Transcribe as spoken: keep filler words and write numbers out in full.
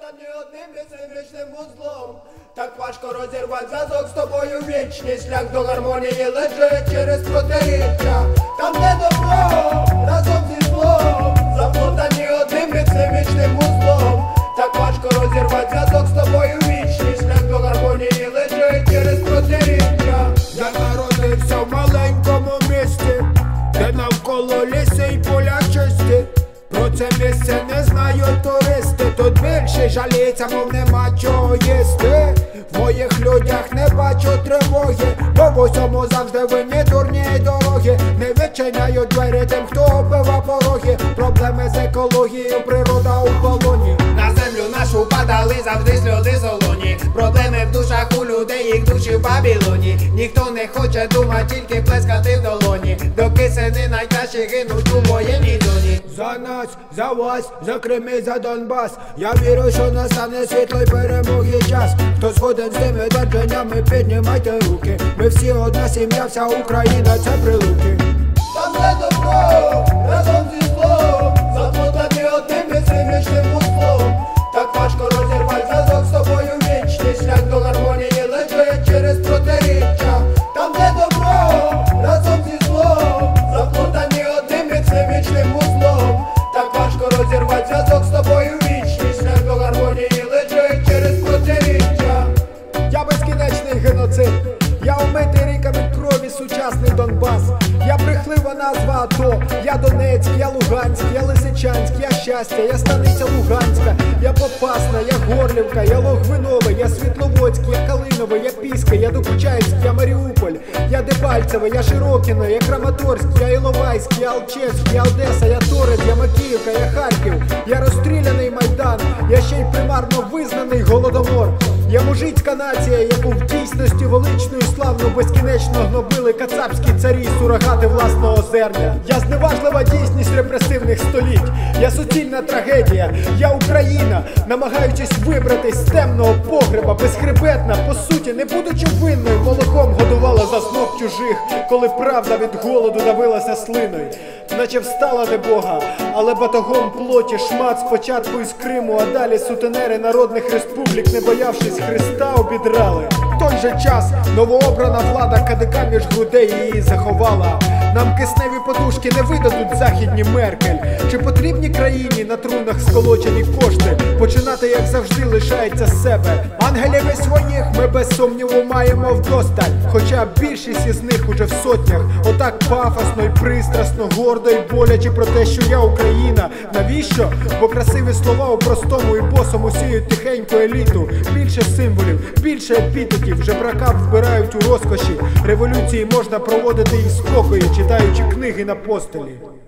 заплутані одним і цим вічним вузлом. Так важко розірвати зв'язок з тобою вічний. Шлях до гармонії лежить через протиріччя. Там де добро разом зі злом, заплутані одним і цим вічним вузлом. Так важко розірвати зв'язок з тобою вічний. Шлях до гармонії лежить через протиріччя. Я народився в маленькому місті, де навколо ліси й поля чисті. Про це місце не знають туристи. Тут більше жаліється, мов нема чого їсти. В моїх людях не бачу тривоги, бо в усьому завжди винні дурні дороги. Не відчиняють двері тим, хто оббива пороги. Проблеми з екологією, природа у полоні. На землю нашу падали завжди сльози солоні. Проблеми в душах у людей, їх душі в Бабілоні. Ніхто не хоче думати, тільки плескати в долоні. Доки сини найкращі гинуть у воєнній зоні. За нас, за вас, за Крим і за Донбас. Я вірю, що настане світлий перемоги час. Хто згоден з тими твердженнями, піднімайте руки. Ми всі одна сім'я, вся Україна – це прилуки. Там де добро разом зі злом, заплутані одним і цим вічним вузлом. Так важко розірвати зв'язок з тобою вічний. Шлях до гармонії лежить через протиріччя. Там де добро разом зі злом, заплутані одним і цим вічним вузлом. Так важко розірвати зв'язок з тобою вічний. Шлях до гармонії лежить через протиріччя. Я безкінечний геноцид, я умитий ріками крові сучасний Донбас. Я брехлива назва АТО, я Донецьк, я Луганськ, я Лисичанськ, я Щастя, я Станиця Луганська, я Попасна, я Горлівка, я Логвинове, я Світловодськ, я Калинове, я Піски, я Докучаївськ, я Маріуполь, я Дебальцеве, я Широкине, я Краматорськ, я Іловайськ, я Алчевськ, я Одеса, я Торет, я Макіївка, я Харків, я розстріляний Майдан, я ще й примарно визнаний Голодомор. Я мужицька нація, яку в дійсності величну і славну безкінечно гнобили кацапські царі, сурогати власного зерня. Я зневажлива дійсність репресивних століть, я суцільна трагедія, я Україна, намагаючись вибратись з темного погреба, безхребетна, по суті, не будучи винною, молоком годувала за знов чужих, коли правда від голоду давилася слиною. Наче встала не Бога, але батогом плоті шмат спочатку із Криму, а далі сутенери народних республік, не боявшись Христа, обідрали. В той же час новообрана влада кадика між грудей її заховала. Нам кисневі подушки не видадуть західні Меркель. Чи потрібні країні на трунах сколочені кошти? Починати, як завжди, лишається з себе. Ангелів і своїх ми без сумніву маємо вдосталь, хоча більшість із них уже в сотнях. Отак пафосно й пристрасно, гордо й боляче про те, що я Україна. Навіщо? Бо красиві слова у простому і босому сіють тихеньку еліту. Більше символів, більше епітетів, жебрака вбирають у розкоші. Революції можна проводити і в спокої, читаючи книги на постелі.